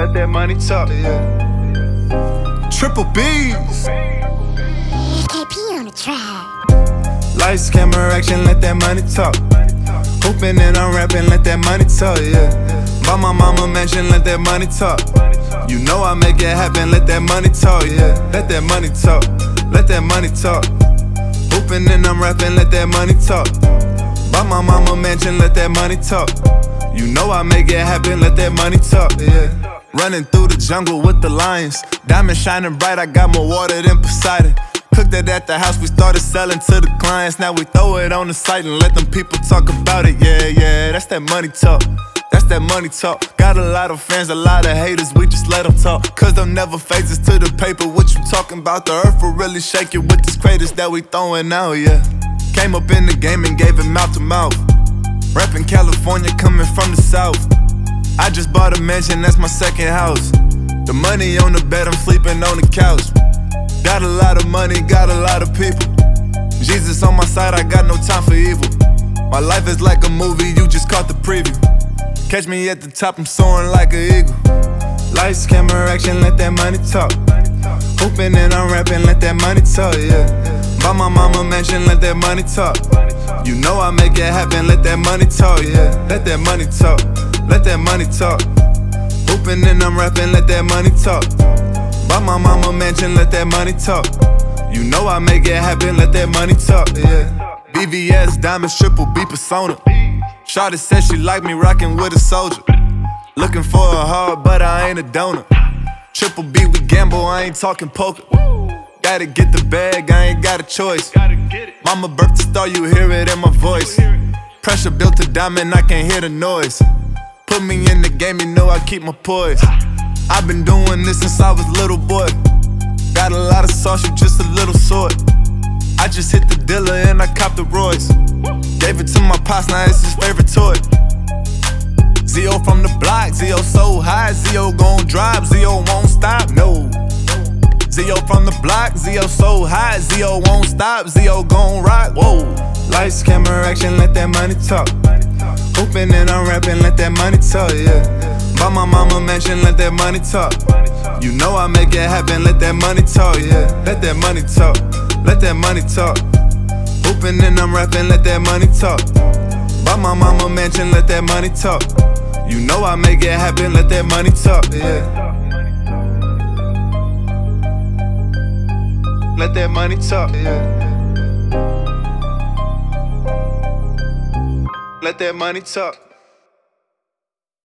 let that money talk. Triple B's. KP on the track. Lights, camera, action, let that money talk. Hooping and I'm rapping, let that money talk, yeah. Buy my mama mansion, let that money talk. You know I make it happen, let that money talk, yeah. Let that money talk, let that money talk. Hooping and I'm rapping, let that money talk. Buy my mama mansion, let that money talk. You know I make it happen, let that money talk, yeah. Running through the jungle with the lions. Diamond shining bright, I got more water than Poseidon. Cooked it at the house, we started selling to the clients. Now we throw it on the site and let them people talk about it. Yeah, that's that money talk. That's that money talk. Got a lot of fans, a lot of haters, we just let them talk. Cause them never phases to the paper. What you talking about? The earth will really shake it with these craters that we throwing out, yeah. Came up in the game and gave it mouth to mouth. Rapping California, coming from the south. I just bought a mansion, that's my second house. The money on the bed, I'm sleeping on the couch. Got a lot of money, got a lot of people. Jesus on my side, I got no time for evil. My life is like a movie, you just caught the preview. Catch me at the top, I'm soaring like an eagle. Lights, camera, action, let that money talk. Hooping and I'm rapping, let that money talk, yeah. Buy my mama mansion, let that money talk. You know I make it happen, let that money talk, yeah. Let that money talk, let that money talk. Hooping and I'm rapping, let that money talk. Buy my mama mansion, let that money talk. You know I make it happen, let that money talk, yeah. BVS, diamonds, triple B persona. Shawty said she like me rockin' with a soldier. Looking for a heart, but I ain't a donor. Triple B, we gamble, I ain't talking poker. Gotta get the bag, I ain't got a choice. Mama birthed the star, you hear it in my voice. Pressure built a diamond, I can't hear the noise. Put me in the game, you know I keep my poise. I've been doing this since I was a little boy. Got a lot of sauce, you just a little sort. I just hit the dealer and I copped the Royce. Gave it to my pops, now it's his favorite toy. Zio from the block, Zio so high, Zio gon' drive, Zio won't stop, no. Zio from the block, Zio so high, Zio won't stop, Zio gon' rock, whoa. Lights, camera, action, let that money talk. Hooping and I'm rapping, let that money talk, yeah. Buy my mama mansion, let that money talk. You know I make it happen, let that money talk, yeah. Let that money talk, let that money talk. Hooping and I'm rapping, let that money talk. Buy my mama mansion, let that money talk. You know I make it happen, let that money talk, yeah. Let that money talk, yeah. Let that money talk.